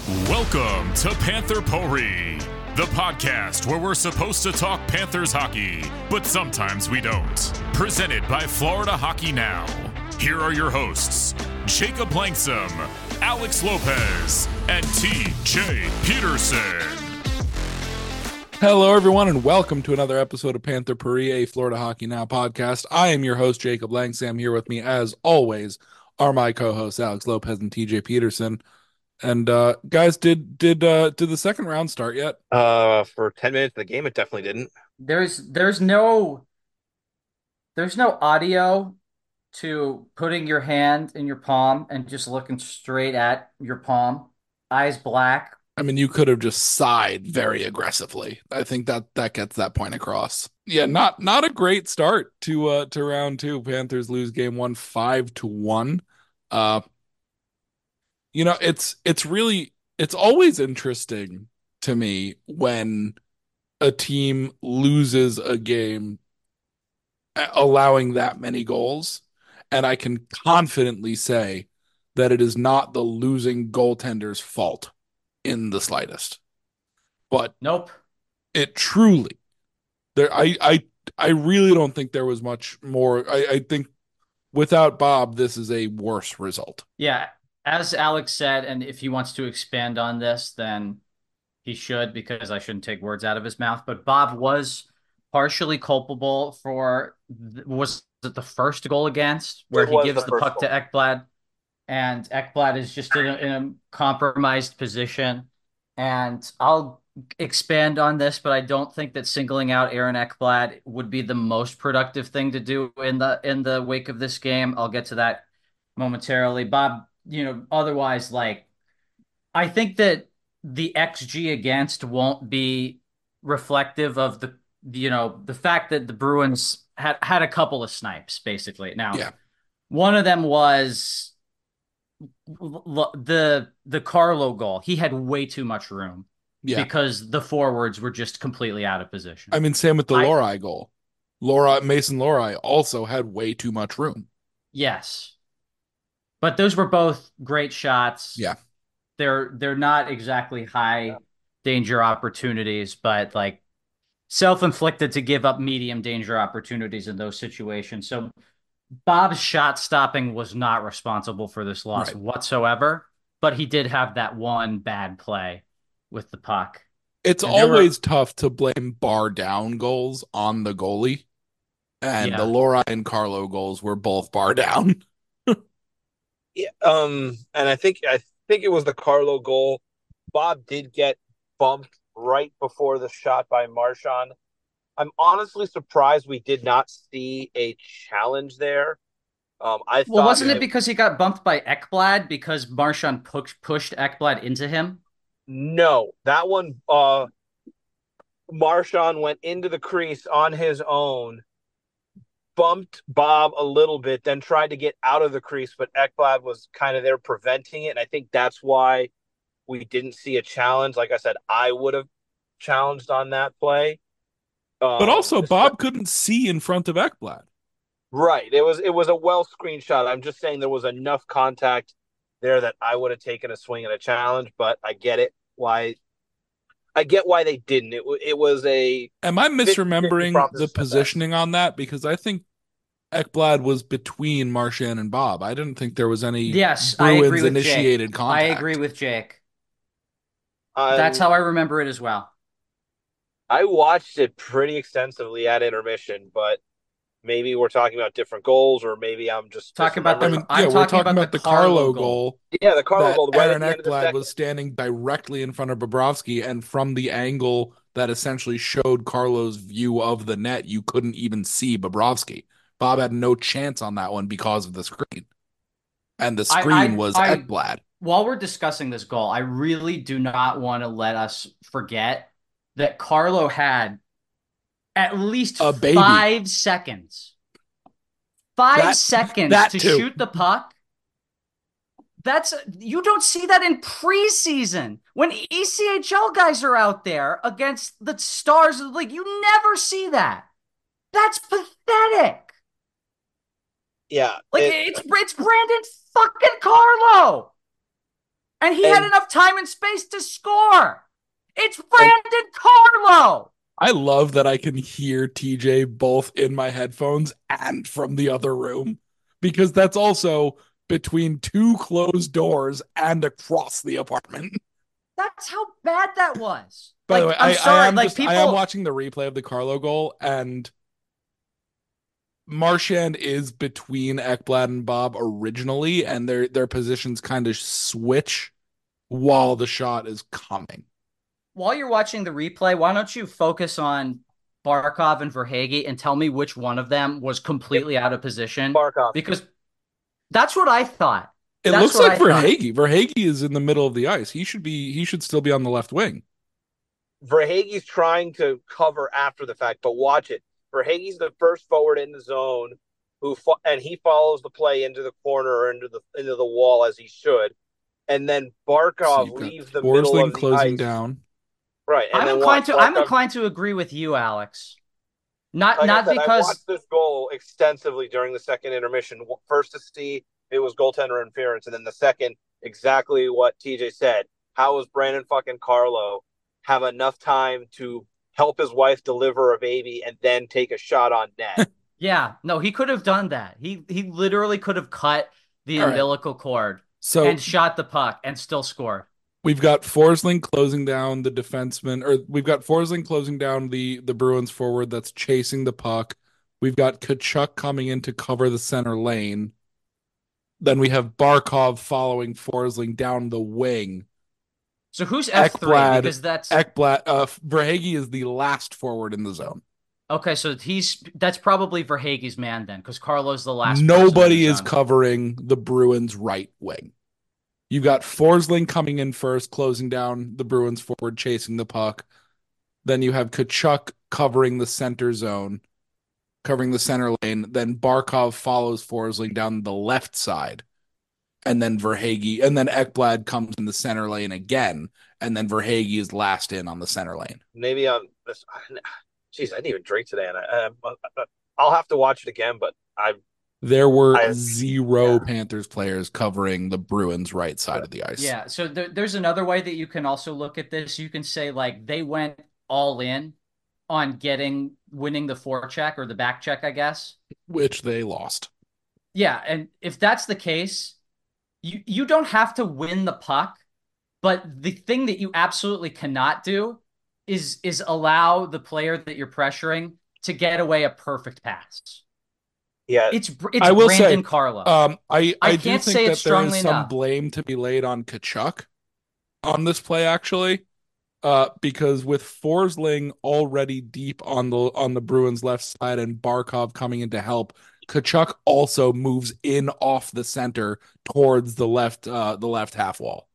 Welcome to Panther Potpourri, the podcast where we're supposed to talk Panthers hockey, but sometimes we don't. Presented by Florida Hockey Now. Here are your hosts, Jacob Langsam, Alex Lopez, and TJ Peterson. Hello, everyone, and welcome to another episode of Panther Potpourri, a Florida Hockey Now podcast. I am your host, Jacob Langsam. Here with me, as always, are my co-hosts, Alex Lopez and TJ Peterson. And guys, did the second round start yet? For 10 minutes of the game, it definitely didn't. There's no audio to putting your hand in your palm and just looking straight at your palm, eyes black. I mean, you could have just sighed very aggressively. I think that gets that point across. Yeah, not a great start to round two. Panthers lose game one 5-1. It's always interesting to me when a team loses a game allowing that many goals, and I can confidently say that it is not the losing goaltender's fault in the slightest. But Nope. it truly there I really don't think there was much more. I think without Bob, this is a worse result. Yeah, as Alex said, and if he wants to expand on this, then he should, because I shouldn't take words out of his mouth. But Bob was partially culpable for, was it the first goal against, where he gives the puck to Ekblad, and Ekblad is just in a compromised position. And I'll expand on this, but I don't think that singling out Aaron Ekblad would be the most productive thing to do in the wake of this game. I'll get to that momentarily. Bob, otherwise, like, I think that the XG against won't be reflective of the fact that the Bruins had a couple of snipes, basically. Now, Yeah. one of them was the Carlo goal. He had way too much room because the forwards were just completely out of position. I mean, same with the Lohrei goal. Mason Lohrei also had way too much room. Yes. But those were both great shots. Yeah. They're not exactly high danger opportunities, but like self-inflicted to give up medium danger opportunities in those situations. So Bob's shot stopping was not responsible for this loss whatsoever, but he did have that one bad play with the puck. It's always tough to blame bar down goals on the goalie. And the Lohrei and Carlo goals were both bar down. Yeah, and I think it was the Carlo goal. Bob did get bumped right before the shot by Marchand. I'm honestly surprised we did not see a challenge there. Wasn't it because he got bumped by Ekblad because Marchand pushed Ekblad into him? No, that one, Marchand went into the crease on his own, bumped Bob a little bit, then tried to get out of the crease, but Ekblad was kind of there preventing it, and I think that's why we didn't see a challenge. Like I said, I would have challenged on that play. But also, Bob couldn't see in front of Ekblad. Right. It was a well screenshot. I'm just saying there was enough contact there that I would have taken a swing at a challenge, but I get it. I get why they didn't. It was a. Am I misremembering the positioning on that? Because I think Ekblad was between Marchand and Bob. I didn't think there was any Bruins initiated contact. I agree with Jake. That's how I remember it as well. I watched it pretty extensively at intermission, but maybe we're talking about different goals, or maybe I'm just talking about we're talking about the Carlo goal. Yeah, the Carlo goal. Right, Aaron Ekblad was standing directly in front of Bobrovsky, and from the angle that essentially showed Carlo's view of the net, you couldn't even see Bobrovsky. Bob had no chance on that one because of the screen, and the screen was Ekblad. While we're discussing this goal, I really do not want to let us forget that Carlo had at least 5 seconds. 5 seconds to shoot the puck. You don't see that in preseason when ECHL guys are out there against the stars of the league. You never see that. That's pathetic. Yeah, it's Brandon fucking Carlo. And he had And enough time and space to score. It's Brandon Carlo. I love that I can hear TJ both in my headphones and from the other room, because that's also between two closed doors and across the apartment. That's how bad that was. By the way, I'm sorry. I am watching the replay of the Carlo goal, and Marchand is between Ekblad and Bob originally, and their positions kind of switch while the shot is coming. While you're watching the replay, why don't you focus on Barkov and Verhaeghe and tell me which one of them was completely out of position? Barkov. Because that's what I thought. It That's looks what like I thought. Verhaeghe. Verhaeghe is in the middle of the ice. He should still be on the left wing. Verhaeghe's trying to cover after the fact, but watch it. Verhaeghe's the first forward in the zone, and he follows the play into the corner or into the wall as he should, and then Barkov leaves the middle of the closing ice. down. Right, and I'm inclined to agree with you, Alex. Not like not I said, because I watched this goal extensively during the second intermission. First to see it was goaltender interference, and then the second, exactly what TJ said. How was Brandon fucking Carlo have enough time to help his wife deliver a baby and then take a shot on net? yeah, no, he could have done that. He literally could have cut the All right. umbilical cord So and shot the puck and still scored. we've got Forsling closing down the defenseman, or we've got Forsling closing down the Bruins forward that's chasing the puck. We've got Tkachuk coming in to cover the center lane. Then we have Barkov following Forsling down the wing. So who's F3? Ekblad, Because that's Verhaeghe is the last forward in the zone. okay. So that's probably Verhaeghe's man then, because Carlo's the last. Nobody is covering the Bruins right wing. You've got Forsling coming in first, closing down the Bruins forward, chasing the puck. Then you have Tkachuk covering the center zone, covering the center lane. Then Barkov follows Forsling down the left side. And then Verhaeghe, and then Ekblad comes in the center lane again. And then Verhaeghe is last in on the center lane. Maybe on this. Jeez, I didn't even drink today, and I'll have to watch it again. But there were zero Panthers players covering the Bruins' right side of the ice. Yeah, so there's another way that you can also look at this. You can say, like, they went all in on winning the forecheck or the back check, I guess. Which they lost. Yeah, and if that's the case, you don't have to win the puck, but the thing that you absolutely cannot do is allow the player that you're pressuring to get away a perfect pass. Yeah, it's I will Brandon Carlo. I can't do think say that it strongly there is some enough. blame to be laid on Tkachuk on this play, actually, because with Forsling already deep on the Bruins' left side and Barkov coming in to help, Tkachuk also moves in off the center towards the left half wall,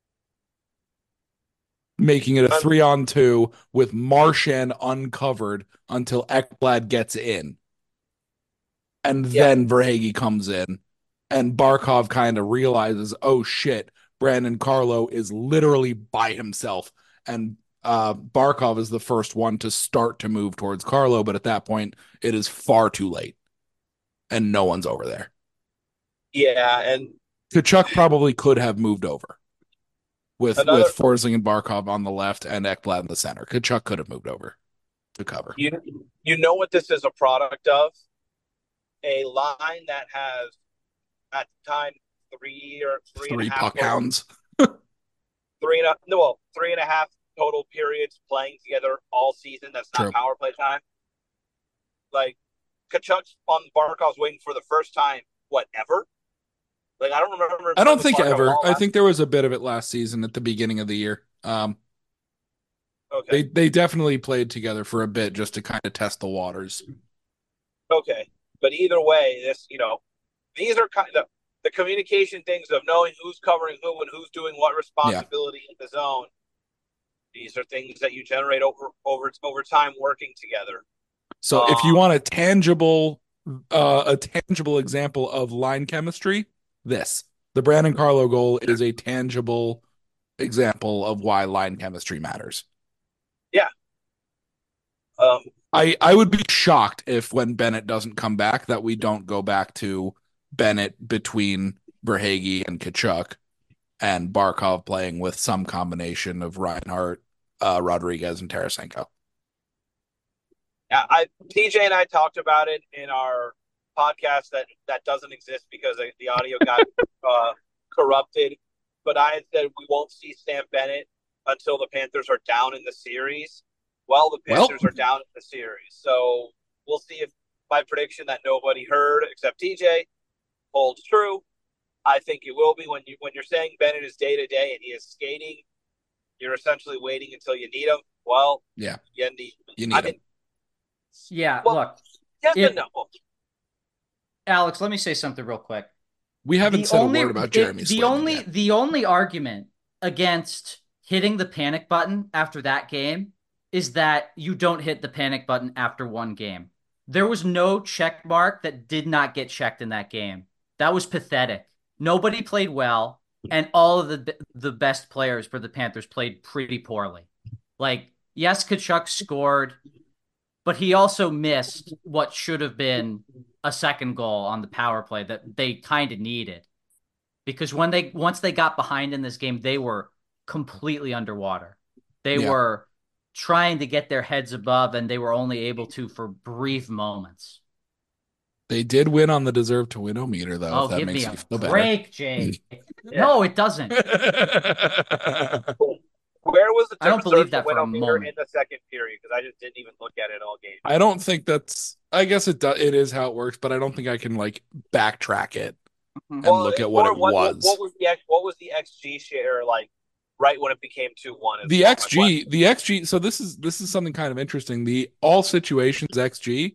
making it a 3-on-2 with Marchand uncovered until Ekblad gets in. And then Verhaeghe comes in, and Barkov kind of realizes, oh shit, Brandon Carlo is literally by himself. And Barkov is the first one to start to move towards Carlo, but at that point, it is far too late. And no one's over there. Yeah, and Tkachuk probably could have moved over with Forsling and Barkov on the left and Ekblad in the center. Tkachuk could have moved over to cover. You know what this is a product of? A line that has, at the time, three puck hounds. 3.5 total periods playing together all season. That's not power play time. Like, Tkachuk's on Barkov's wing for the first time, ever? Like, I don't remember. I don't think ever. I think there was a bit of it last season at the beginning of the year. Okay. They definitely played together for a bit just to kind of test the waters. Okay. But either way, these are kind of the communication things of knowing who's covering who and who's doing what responsibility in the zone. These are things that you generate over time working together. So if you want a tangible example of line chemistry, the Brandon Carlo goal is a tangible example of why line chemistry matters. Yeah. I would be shocked if when Bennett doesn't come back that we don't go back to Bennett between Verhaeghe and Tkachuk and Barkov playing with some combination of Reinhardt, Rodriguez, and Tarasenko. Yeah, TJ and I talked about it in our podcast that doesn't exist because the audio got corrupted. But I had said we won't see Sam Bennett until the Panthers are down in the series. Well, the Panthers are down in the series, so we'll see if my prediction that nobody heard except TJ holds true. I think it will be when you're saying Bennett is day to day and he is skating. You're essentially waiting until you need him. Well, yeah, you need him. Yeah, well, look. Yes and no. Alex, let me say something real quick. We haven't said a word about Jeremy Swayman yet. The only argument against hitting the panic button after that game is that you don't hit the panic button after one game. There was no check mark that did not get checked in that game. That was pathetic. Nobody played well, and all of the best players for the Panthers played pretty poorly. Like, yes, Tkachuk scored, but he also missed what should have been a second goal on the power play that they kind of needed. Because once they got behind in this game, they were completely underwater. They were trying to get their heads above, and they were only able to for brief moments. They did win on the deserve to win-o-meter, though. Oh, if that give makes me you feel a break, Jay. No, it doesn't. Where was the I don't believe that for a moment in the second period? Because I just didn't even look at it all game. I don't think that's. I guess it is how it works, but I don't think I can like backtrack it and look at what it was. What was the XG share like? Right when it became 2-1. The XG. So this is something kind of interesting. The all situations XG,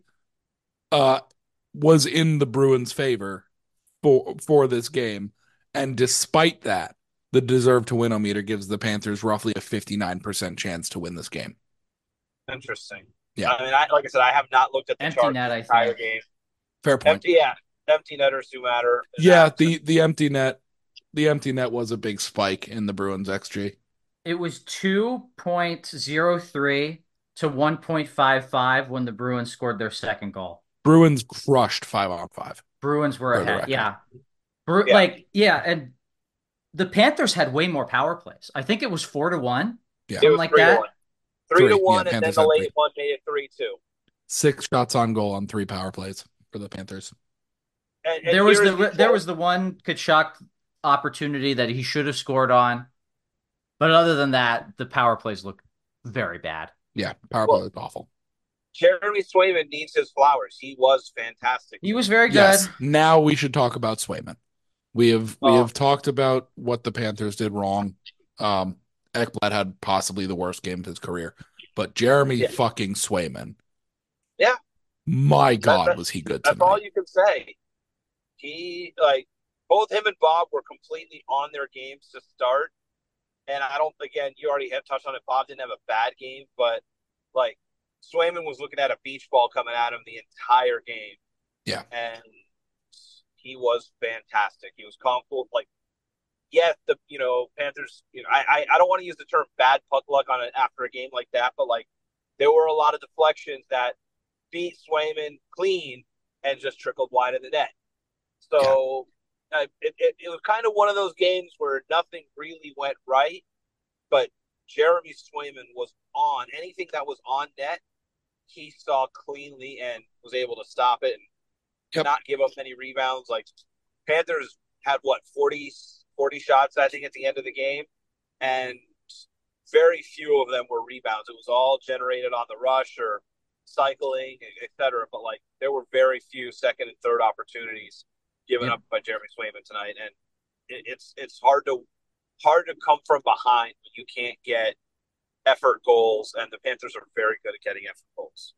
was in the Bruins' favor for this game, and despite that, the deserve to win-o-meter gives the Panthers roughly a 59% chance to win this game. Interesting. Yeah. I mean, like I said, I have not looked at the chart the entire game. Fair point. Empty netters do matter. Yeah, the empty net was a big spike in the Bruins XG. It was 2.03 to 1.55 when the Bruins scored their second goal. Bruins crushed 5-on-5. Bruins were ahead. And the Panthers had way more power plays. I think it was 4-1. Yeah. Something like that. 3-1, and then the late one made it 3-2. 6 shots on goal on 3 power plays for the Panthers. And there was the one Tkachuk opportunity that he should have scored on. But other than that, the power plays look very bad. Yeah, power play was awful. Jeremy Swayman needs his flowers. He was fantastic. He was very good. Yes. Now we should talk about Swayman. We have talked about what the Panthers did wrong. Ekblad had possibly the worst game of his career, but Jeremy fucking Swayman. Yeah. My God, was he good tonight. That's all you can say. He, both him and Bob were completely on their games to start. And again, you already have touched on it. Bob didn't have a bad game, but Swayman was looking at a beach ball coming at him the entire game. Yeah. And he was fantastic. He was comfortable. Yes, the Panthers, I don't want to use the term bad puck luck on it after a game like that, but there were a lot of deflections that beat Swayman clean and just trickled wide of the net. So it was kind of one of those games where nothing really went right, but Jeremy Swayman was on. Anything that was on net, he saw cleanly and was able to stop it and not give up any rebounds. Panthers had, 40 shots, I think, at the end of the game, and very few of them were rebounds. It was all generated on the rush or cycling, etc. But there were very few second and third opportunities given up by Jeremy Swayman tonight, and it's hard to come from behind when you can't get effort goals, and the Panthers are very good at getting effort goals.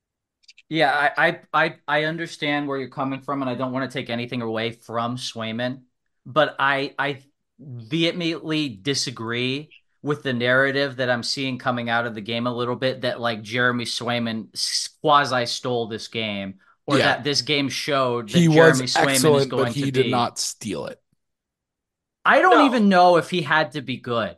Yeah, I understand where you're coming from, and I don't want to take anything away from Swayman, but I vehemently disagree with the narrative that I'm seeing coming out of the game a little bit, that Jeremy Swayman quasi stole this game, or that this game showed that Jeremy Swayman is going but he to be. did not steal it. I don't even know if he had to be good.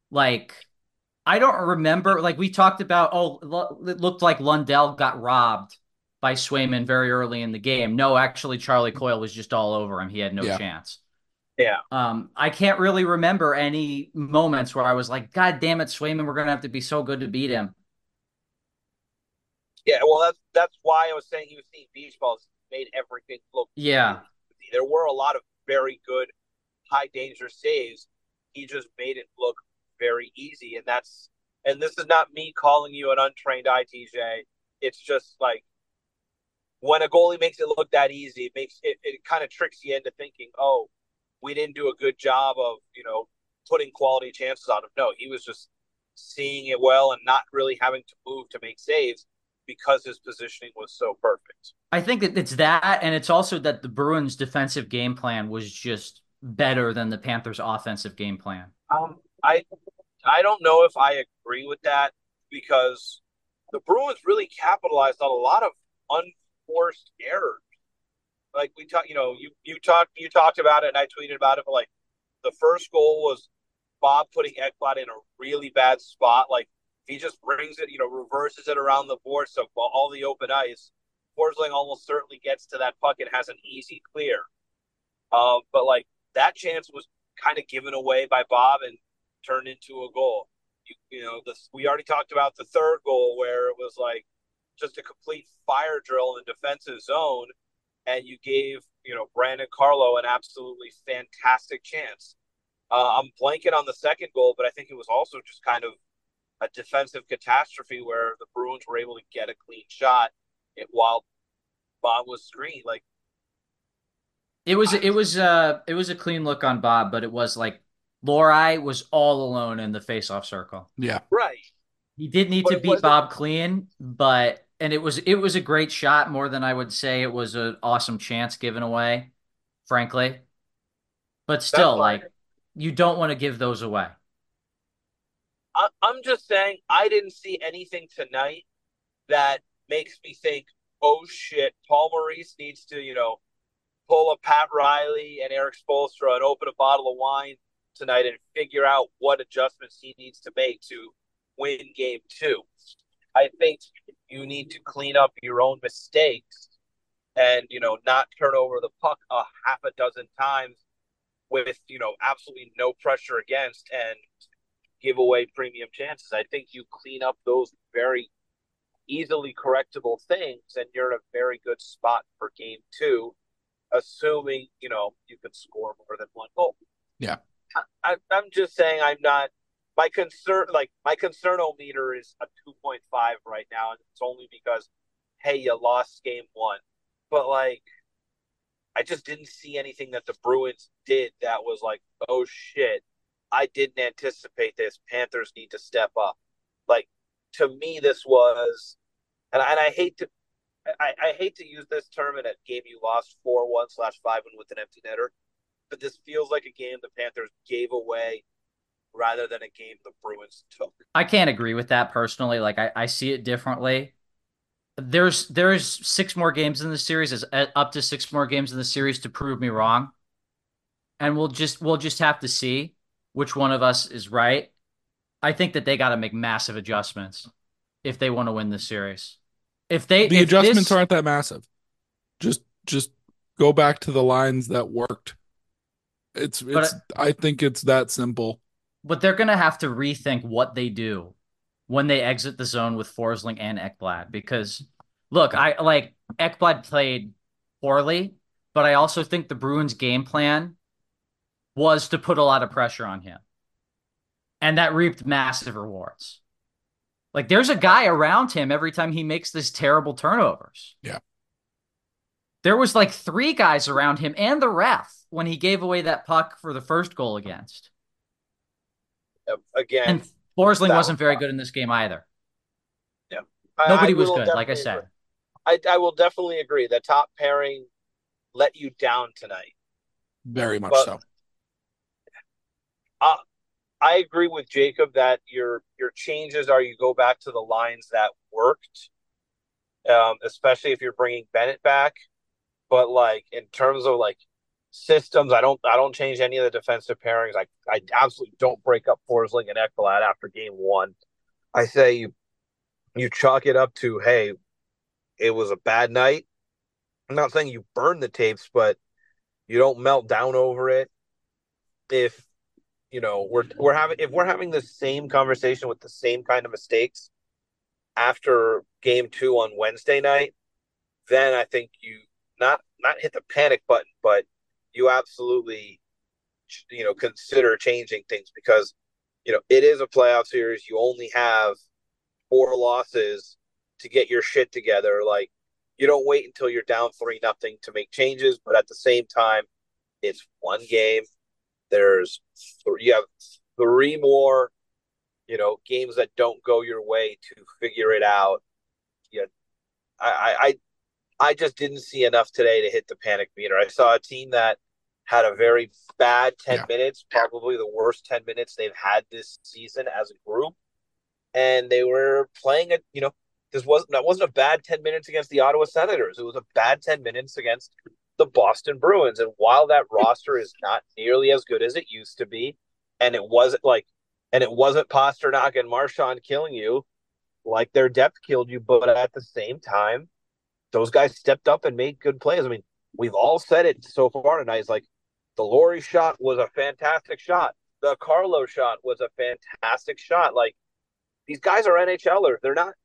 I don't remember. We talked about, it looked like Lundell got robbed by Swayman very early in the game. No, actually, Charlie Coyle was just all over him. He had no chance. Yeah. I can't really remember any moments where I was like, God damn it, Swayman, we're gonna have to be so good to beat him. Yeah, well, that's why I was saying he was seeing beach balls made everything look Yeah. really easy. There were a lot of very good high danger saves. He just made it look very easy, and this is not me calling you an untrained ITJ. It's just like when a goalie makes it look that easy, it kind of tricks you into thinking, oh, we didn't do a good job of putting quality chances on him. No, he was just seeing it well and not really having to move to make saves because his positioning was so perfect. I think that it's that, and it's also that the Bruins' defensive game plan was just better than the Panthers' offensive game plan. I don't know if I agree with that because the Bruins really capitalized on a lot of unforced errors. Like we talked, you talked about it, and I tweeted about it. But like the first goal was Bob putting Ekblad in a really bad spot. Like he just brings it, reverses it around the board, so all the open ice. Forsling almost certainly gets to that puck and has an easy clear. But like that chance was kind of given away by Bob and turned into a goal. We already talked about the third goal where it was like just a complete fire drill in the defensive zone, and you gave Brandon Carlo an absolutely fantastic chance. I'm blanking on the second goal, but I think it was also just kind of a defensive catastrophe where the Bruins were able to get a clean shot while Bob was screened. Like it was a clean look on Bob, but it was like Lohrei was all alone in the faceoff circle. Yeah. Right. He did need But to it beat wasn't. Bob clean, but and it was a great shot more than I would say it was an awesome chance given away, frankly. But That's still, fine. like you don't want to give those away. I'm just saying I didn't see anything tonight that makes me think, oh shit, Paul Maurice needs to, pull a Pat Riley and Eric Spoelstra and open a bottle of wine tonight and figure out what adjustments he needs to make to win game two. I think you need to clean up your own mistakes and, not turn over the puck a half a dozen times with, absolutely no pressure against and give away premium chances. I think you clean up those very easily correctable things and you're in a very good spot for game two, assuming you can score more than one goal. Yeah. I'm just saying I'm not my concern meter is a 2.5 right now, and it's only because hey, you lost game one. But like I just didn't see anything that the Bruins did that was like, oh shit, I didn't anticipate this. Panthers need to step up. Like to me, this was, and I hate to I hate to use this term in a game you lost 4-1/5 with an empty netter, but this feels like a game the Panthers gave away rather than a game the Bruins took. I can't agree with that personally. Like I see it differently. There's six more games in the series, is up to six more games in the series to prove me wrong. And we'll just have to see which one of us is right. I think that they got to make massive adjustments if they want to win this series. The If adjustments this aren't that massive. Just go back to the lines that worked. It's but I think it's that simple. but they're gonna have to rethink what they do when they exit the zone with Forsling and Ekblad because look, I like Ekblad played poorly, but I also think the Bruins game plan was to put a lot of pressure on him. And that reaped massive rewards. Like there's a guy around him every time he makes these terrible turnovers. Yeah. There was like three guys around him and the ref when he gave away that puck for the first goal against. Again, And Forsling that wasn't was very tough. good in this game either. Yeah, Nobody I was will good, like I definitely said. agree. I will definitely agree. The top pairing let you down tonight, Very much but so. uh, I agree with Jacob that your changes are you go back to the lines that worked, especially if you're bringing Bennett back. But like in terms of like systems, I don't change any of the defensive pairings. I absolutely don't break up Forsling and Ekblad after game one. I say you chalk it up to hey, it was a bad night. I'm not saying you burn the tapes, but you don't melt down over it. if we're having the same conversation with the same kind of mistakes after game 2 on Wednesday night, then I think you not hit the panic button, but you absolutely consider changing things because it is a playoff series. You only have 4 losses to get your shit together. Like, you don't wait until you're down 3-0 to make changes, but at the same time, it's one game. You have 3 more, games that don't go your way to figure it out. Yeah, I just didn't see enough today to hit the panic meter. I saw a team that had a very bad 10 minutes, probably the worst 10 minutes they've had this season as a group. And they were playing that wasn't a bad 10 minutes against the Ottawa Senators. It was a bad 10 minutes against the Boston Bruins. And while that roster is not nearly as good as it used to be, and it wasn't Pastrnak and Marchand killing you like their depth killed you, but at the same time, those guys stepped up and made good plays. I mean, we've all said it so far tonight. It's like the Laurie shot was a fantastic shot. The Carlo shot was a fantastic shot. Like, these guys are NHLers. They're not,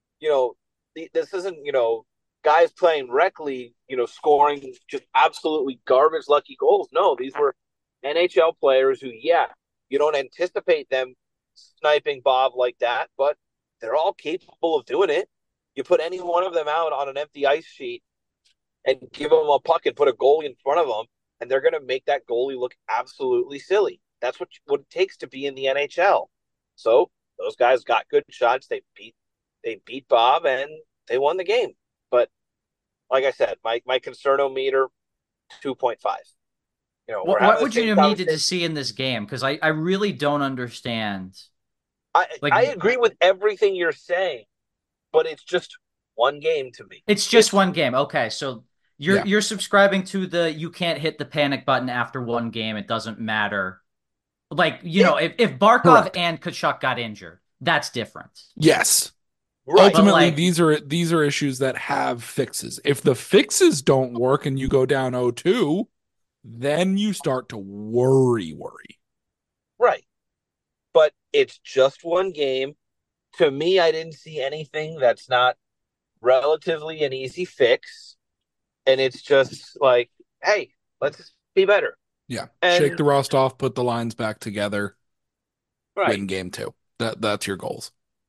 this isn't, guys playing rec league, scoring just absolutely garbage lucky goals. No, these were NHL players who, you don't anticipate them sniping Bob like that, but they're all capable of doing it. You put any one of them out on an empty ice sheet and give them a puck and put a goalie in front of them, and they're going to make that goalie look absolutely silly. That's what it takes to be in the NHL. So those guys got good shots. They beat Bob, and they won the game. But like I said, my concernometer 2.5. What would you have needed to see in this game? Because I really don't understand. I agree with everything you're saying, but it's just one game to me. It's just one game. Okay, so you're subscribing to the you can't hit the panic button after one game. It doesn't matter. Like, if Barkov and Tkachuk got injured, that's different. Yes. Right. Ultimately, these are issues that have fixes. If the fixes don't work and you go down 0-2, then you start to worry. Right. But it's just one game. To me, I didn't see anything that's not relatively an easy fix. And it's just like, hey, let's be better. Yeah. Shake the rust off, put the lines back together, win game 2. That's your goals.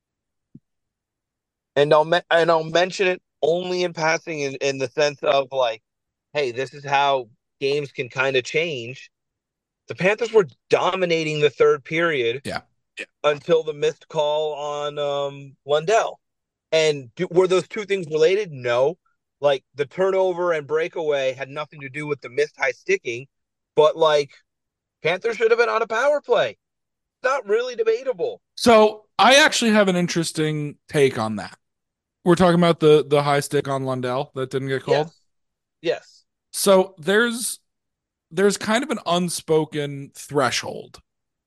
And I'll mention it only in passing in the sense of like, hey, this is how games can kind of change. The Panthers were dominating the third period. Yeah. Until the missed call on Lundell. And were those two things related? No. Like, the turnover and breakaway had nothing to do with the missed high sticking, but like, Panthers should have been on a power play. It's not really debatable. So I actually have an interesting take on that. We're talking about the high stick on Lundell that didn't get called. Yes. So there's kind of an unspoken threshold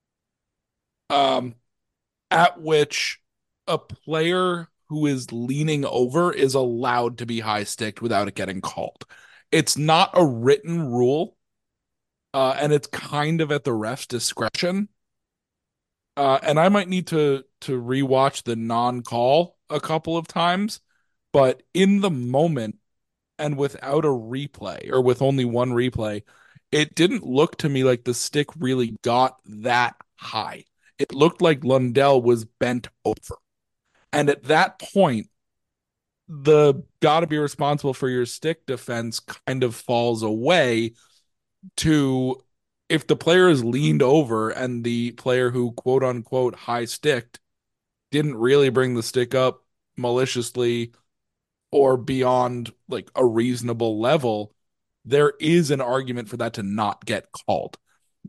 at which a player who is leaning over is allowed to be high sticked without it getting called. It's not a written rule, and it's kind of at the ref's discretion. And I might need to rewatch the non-call a couple of times, but in the moment and without a replay or with only one replay, it didn't look to me like the stick really got that high. It looked like Lundell was bent over. And at that point, the gotta be responsible for your stick defense kind of falls away to if the player is leaned over and the player who quote unquote high sticked didn't really bring the stick up maliciously or beyond like a reasonable level, there is an argument for that to not get called.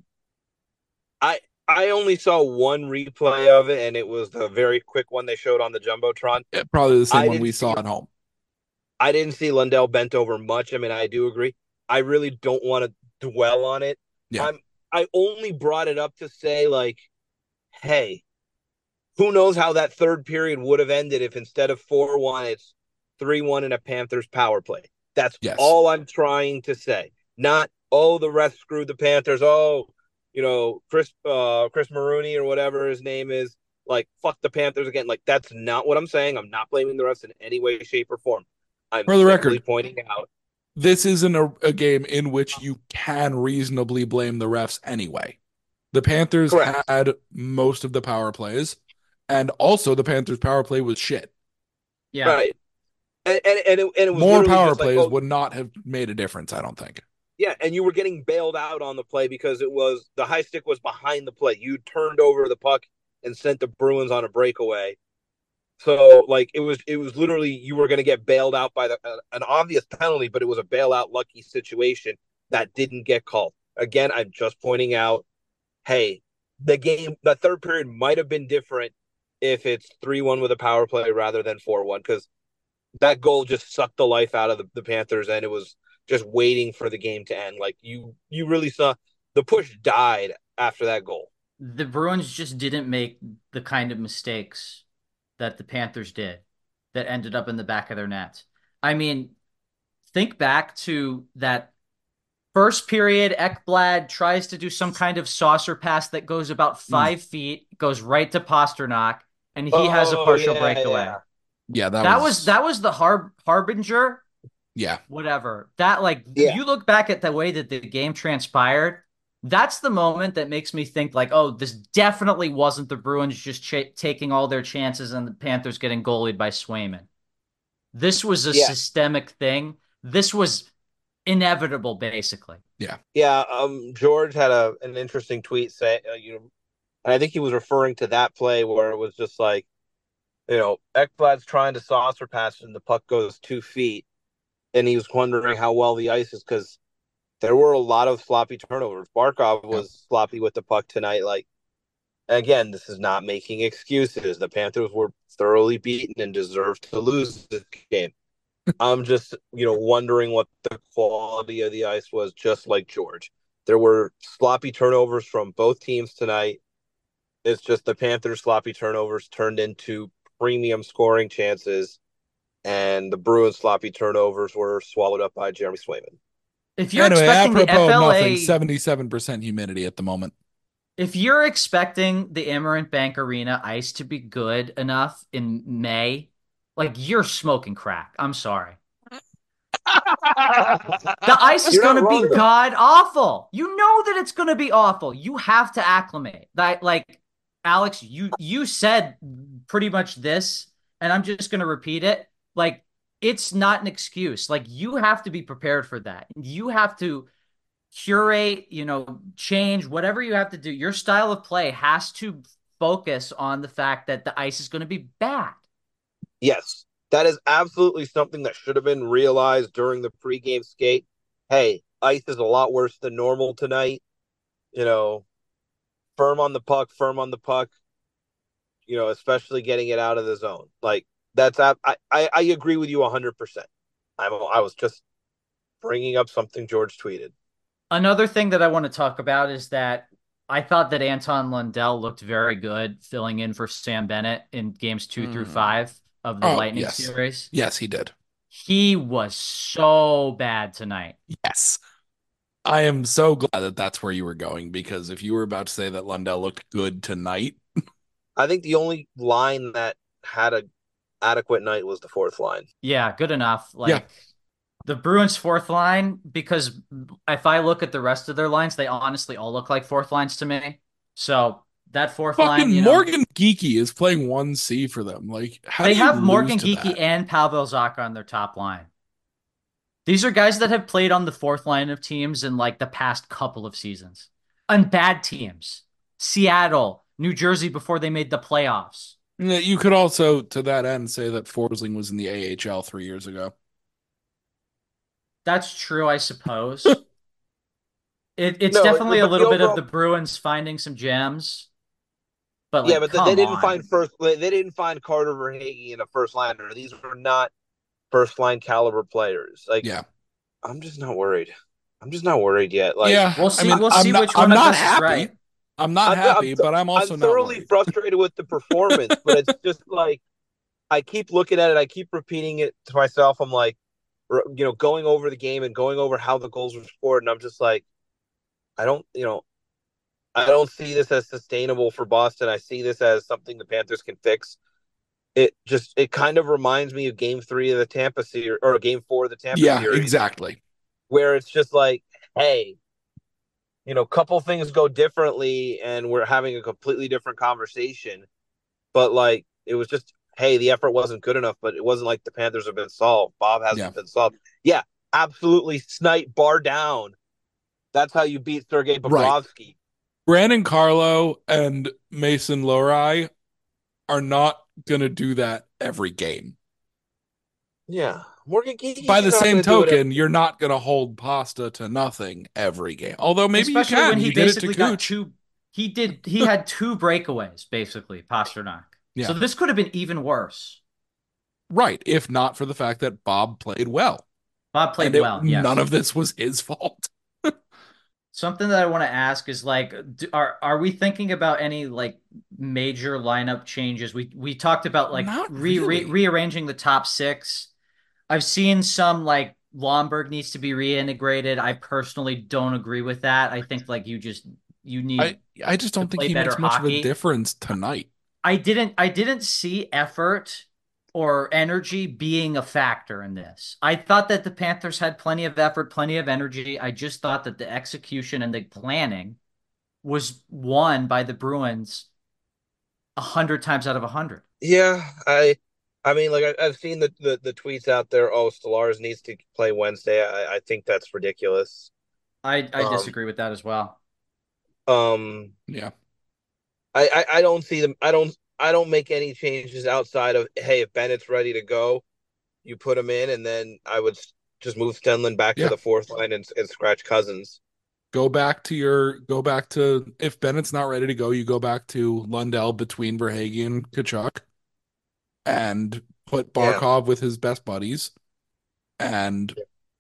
I only saw one replay of it, and it was the very quick one they showed on the Jumbotron. Yeah, probably the same one we saw at home. I didn't see Lundell bent over much. I mean, I do agree. I really don't want to dwell on it. Yeah. I only brought it up to say, like, hey, who knows how that third period would have ended if instead of 4-1, it's 3-1 in a Panthers power play. That's all I'm trying to say. Not, the refs screwed the Panthers. Chris Maroney or whatever his name is, like, fuck the Panthers again. Like, that's not what I'm saying. I'm not blaming the refs in any way, shape, or form. I'm For the simply record, pointing out. this isn't a game in which you can reasonably blame the refs anyway. The Panthers Correct. had most of the power plays, and also the Panthers' power play was shit. Yeah. Right. And it was More literally power just like, plays oh, would not have made a difference, I don't think. yeah, and you were getting bailed out on the play because it was the high stick was behind the play. You turned over the puck and sent the Bruins on a breakaway. So like it was literally you were going to get bailed out by an obvious penalty, but it was a bailout lucky situation that didn't get called. Again, I'm just pointing out, hey, the third period might have been different if it's 3-1 with a power play rather than 4-1 because that goal just sucked the life out of the Panthers, and it was just waiting for the game to end. Like you really saw the push died after that goal. The Bruins just didn't make the kind of mistakes that the Panthers did that ended up in the back of their net. I mean, think back to that first period. Ekblad tries to do some kind of saucer pass that goes about 5 feet, goes right to Pasternak, and he has a Oh partial yeah, breakaway. yeah, Yeah, that That was was that was the harbinger, yeah. whatever. That like yeah. you look back at the way that the game transpired, that's the moment that makes me think like, oh, this definitely wasn't the Bruins just taking all their chances and the Panthers getting goalied by Swayman. This was a Yeah, systemic thing. This was inevitable, basically. Yeah. yeah. George had an interesting tweet saying, and I think he was referring to that play where it was just like, Ekblad's trying to saucer pass and the puck goes 2 feet, and he was wondering how well the ice is because there were a lot of sloppy turnovers. Barkov Yeah. was sloppy with the puck tonight. Like, again, this is not making excuses. The Panthers were thoroughly beaten and deserved to lose this game. I'm just, wondering what the quality of the ice was, just like George. There were sloppy turnovers from both teams tonight. It's just the Panthers' sloppy turnovers turned into premium scoring chances, and the Bruins' sloppy turnovers were swallowed up by Jeremy Swayman. If you're Anyway, expecting the apropos of nothing, FLA, 77% humidity at the moment. if you're expecting the Amarant Bank Arena ice to be good enough in May, like you're smoking crack. I'm sorry. The ice is You're going not to wrong, be though. god awful. You know that it's going to be awful. You have to acclimate. That like Alex, you said pretty much this, and I'm just going to repeat it. Like it's not an excuse. Like you have to be prepared for that. You have to curate, change whatever you have to do. Your style of play has to focus on the fact that the ice is going to be bad. Yes, that is absolutely something that should have been realized during the pregame skate. Hey, ice is a lot worse than normal tonight. You know, firm on the puck. Especially getting it out of the zone. Like that's I agree with you 100%. I was just bringing up something George tweeted. Another thing that I want to talk about is that I thought that Anton Lundell looked very good filling in for Sam Bennett in games 2 through 5 of the Oh, Lightning yes. series. Yes, he did. He was so bad tonight. Yes. I am so glad that that's where you were going because if you were about to say that Lundell looked good tonight, I think the only line that had a adequate night was the fourth line. Yeah, good enough. yeah, Like the Bruins' fourth line, because if I look at the rest of their lines, they honestly all look like fourth lines to me. So that fourth line, fucking Morgan Geeky is playing 1C for them. Like, how they do you have lose Morgan to Geeky that? and Pavel Zacha on their top line. These are guys that have played on the fourth line of teams in like the past couple of seasons. On bad teams. Seattle, New Jersey before they made the playoffs. You could also, to that end, say that Forsling was in the AHL 3 years ago. That's true, I suppose. It's No, definitely a but the little bit of overall, the Bruins finding some gems, but yeah, like, but they come didn't on. find first. They didn't find Carter Verhaeghe in a first liner. These were not first line caliber players. Like, Yeah. I'm just not worried. I'm just not worried yet. Like, Yeah. We'll I see. mean, We'll see which I'm one of not us is right. happy. I'm not happy, but I'm I'm also not thoroughly worried. frustrated with the performance, but it's just like I keep looking at it. I keep repeating it to myself. I'm like, going over the game and going over how the goals were scored, and I'm just like, I don't, I don't see this as sustainable for Boston. I see this as something the Panthers can fix. It kind of reminds me of Game 3 of the Tampa series or Game 4 of the Tampa Yeah, series, exactly. where it's just like, hey, couple things go differently, and we're having a completely different conversation. But like, it was just, hey, the effort wasn't good enough, but it wasn't like the Panthers have been solved. Bob Yeah. hasn't been solved. Yeah, absolutely. Snipe, bar down. That's how you beat Sergei Bobrovsky. Right. Brandon Carlo and Mason Lohrei are not going to do that every game. Yeah. Morgan Geeky's By the not same going to do it. token, you're not going to hold Pasta to nothing every game. Although maybe you Especially when can. he He did it to basically got Cooch. he had 2 breakaways, basically, Pasternak. Yeah. So this could have been even worse. Right. If not for the fact that Bob played well. Bob played And well, yes. none of this was his fault. Something that I want to ask is like, are we thinking about any like major lineup changes? We talked about like Not really. rearranging the top 6. I've seen some like Lomberg needs to be reintegrated. I personally don't agree with that. I think like you need I just to don't think play he better makes much of a hockey. difference tonight. I didn't see effort or energy being a factor in this. I thought that the Panthers had plenty of effort, plenty of energy. I just thought that the execution and the planning was won by the Bruins 100 times out of 100. Yeah, I mean, like I've seen the tweets out there. Oh, Stellaris needs to play Wednesday. I think that's ridiculous. I disagree with that as well. Yeah. I don't see them. I don't make any changes outside of, hey, if Bennett's ready to go, you put him in, and then I would just move Stenlund back to the fourth line and scratch Cousins. Go back to if Bennett's not ready to go, you go back to Lundell between Verhaeghe and Kachuk and put Barkov with his best buddies. And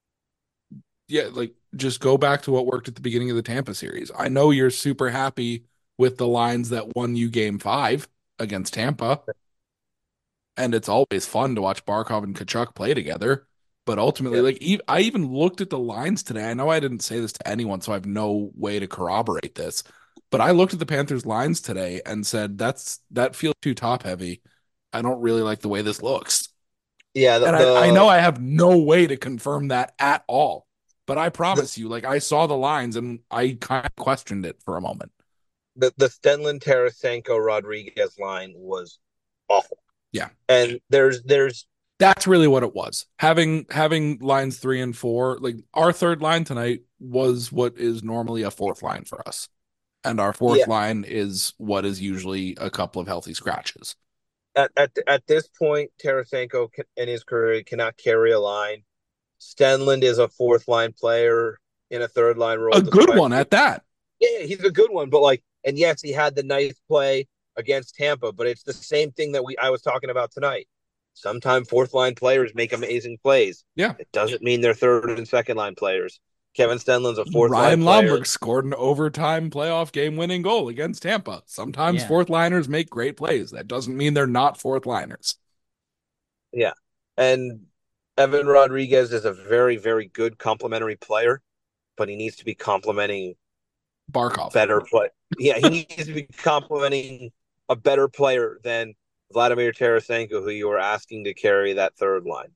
yeah, like just go back to what worked at the beginning of the Tampa series. I know you're super happy with the lines that won you game 5 against Tampa. And it's always fun to watch Barkov and Kachuk play together. But ultimately, like I even looked at the lines today. I know I didn't say this to anyone, so I have no way to corroborate this. But I looked at the Panthers lines today and said that feels too top heavy. I don't really like the way this looks. Yeah, and I know I have no way to confirm that at all. But I promise you, like I saw the lines and I kind of questioned it for a moment. The Stenlund, Tarasenko, Rodriguez line was awful. Yeah, and there's that's really what it was. Having lines 3 and 4, like our third line tonight was what is normally a fourth line for us. And our fourth line is what is usually a couple of healthy scratches. At this point, Tarasenko in his career cannot carry a line. Stenlund is a fourth line player in a third line role. A good one at that. Yeah, he's a good one. But like, and yes, he had the nice play against Tampa, but it's the same thing that I was talking about tonight. Sometimes fourth line players make amazing plays. Yeah. It doesn't mean they're third and second line players. Kevin Stenlund's a fourth Ryan line player. Lomberg scored an overtime playoff game-winning goal against Tampa. Sometimes fourth liners make great plays. That doesn't mean they're not fourth liners. Yeah. And Evan Rodriguez is a very, very good complementary player, but he needs to be complementing Barkov. Better play. Yeah, he needs to be complementing a better player than Vladimir Tarasenko, who you were asking to carry that third line.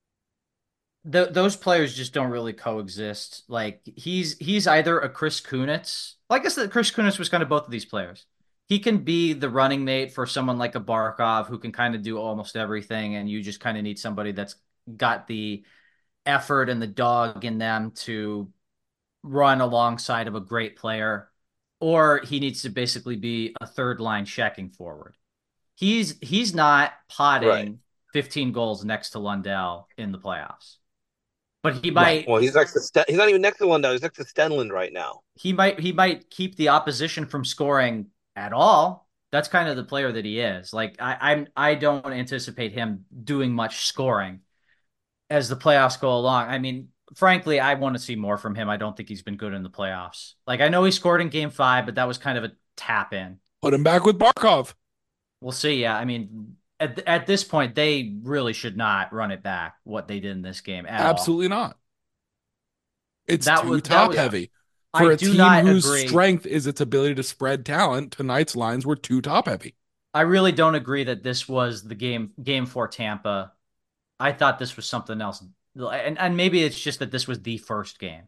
Those players just don't really coexist. Like he's either a Chris Kunitz. Well, I guess that Chris Kunitz was kind of both of these players. He can be the running mate for someone like a Barkov who can kind of do almost everything, and you just kind of need somebody that's got the effort and the dog in them to run alongside of a great player, or he needs to basically be a third line checking forward. He's not potting 15 goals next to Lundell in the playoffs. But he might. Right. Well, he's next to he's not even next to Lundell. He's next to Stenlund right now. He might keep the opposition from scoring at all. That's kind of the player that he is. Like I don't anticipate him doing much scoring as the playoffs go along. I mean, frankly, I want to see more from him. I don't think he's been good in the playoffs. Like I know he scored in Game 5, but that was kind of a tap in. Put him back with Barkov. We'll see. Yeah, I mean, at this point, they really should not run it back what they did in this game at Absolutely all. Not. It's too top heavy. For I a do team not whose agree. strength is its ability to spread talent, tonight's lines were too top heavy. I really don't agree that this was the game for Tampa. I thought this was something else. And maybe it's just that this was the first game.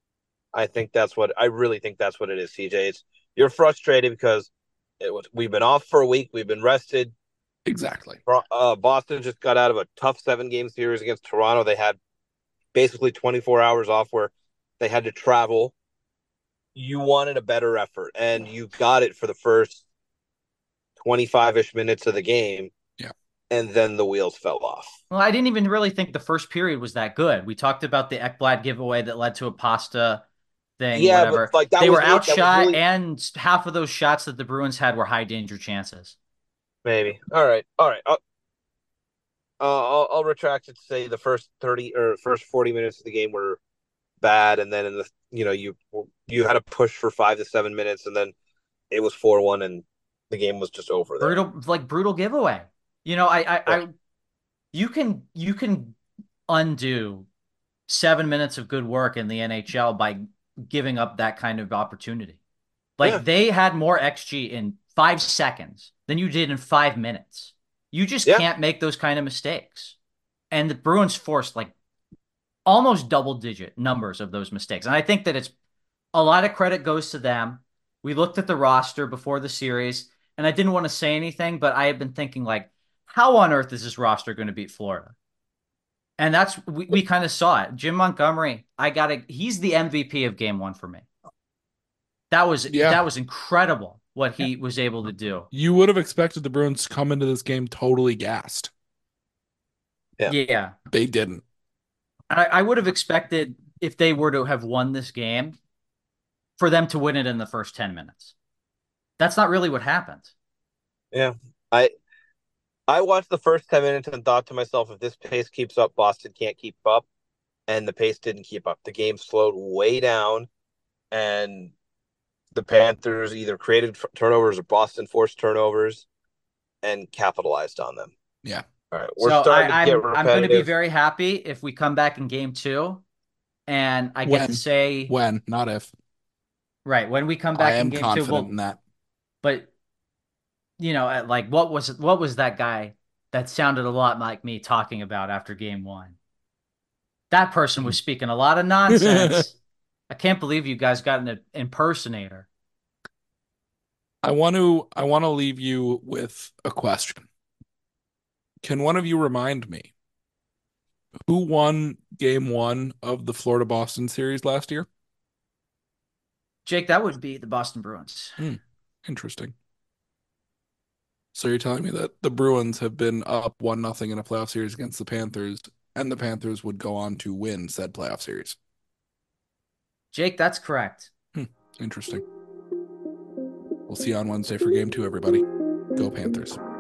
I really think that's what it is, CJ. You're frustrated because we've been off for a week, we've been rested. Exactly. Boston just got out of a tough 7-game series against Toronto. They had basically 24 hours off where they had to travel. You wanted a better effort, and you got it for the first 25-ish minutes of the game. Yeah. And then the wheels fell off. Well, I didn't even really think the first period was that good. We talked about the Ekblad giveaway that led to a pasta thing, Yeah, but whatever. like that They was were it. That was outshot, really and half of those shots that the Bruins had were high danger chances. maybe. All right. I'll retract it to say the first 30 or first 40 minutes of the game were bad, and then in the you had a push for 5 to 7 minutes, and then it was 4-1, and the game was just over there. Brutal giveaway. You can undo 7 minutes of good work in the NHL by giving up that kind of opportunity. They had more XG in 5 seconds than you did in 5 minutes. You just can't make those kind of mistakes. And the Bruins forced like almost double-digit numbers of those mistakes. And I think that it's a lot of credit goes to them. We looked at the roster before the series, and I didn't want to say anything, but I had been thinking like, how on earth is this roster going to beat Florida? And we kind of saw it. Jim Montgomery, he's the MVP of game one for me. That was incredible what he was able to do. You would have expected the Bruins to come into this game totally gassed. Yeah. They didn't. I would have expected if they were to have won this game for them to win it in the first 10 minutes. That's not really what happened. Yeah. I watched the first 10 minutes and thought to myself, if this pace keeps up, Boston can't keep up. And the pace didn't keep up. The game slowed way down, and the Panthers either created turnovers or Boston forced turnovers and capitalized on them. Yeah. All right. We're starting to get repetitive. I'm going to be very happy if we come back in game two and I get to say when, not if. Right. When we come back in game two. I am confident in that. But like what was that guy that sounded a lot like me talking about after game one? That person was speaking a lot of nonsense. I can't believe you guys got an impersonator. I want to leave you with a question. Can one of you remind me who won game one of the Florida-Boston series last year? Jake, that would be the Boston Bruins. Interesting. So you're telling me that the Bruins have been up 1-0 in a playoff series against the Panthers, and the Panthers would go on to win said playoff series? Jake, that's correct. Interesting. We'll see you on Wednesday for game two, everybody. Go Panthers.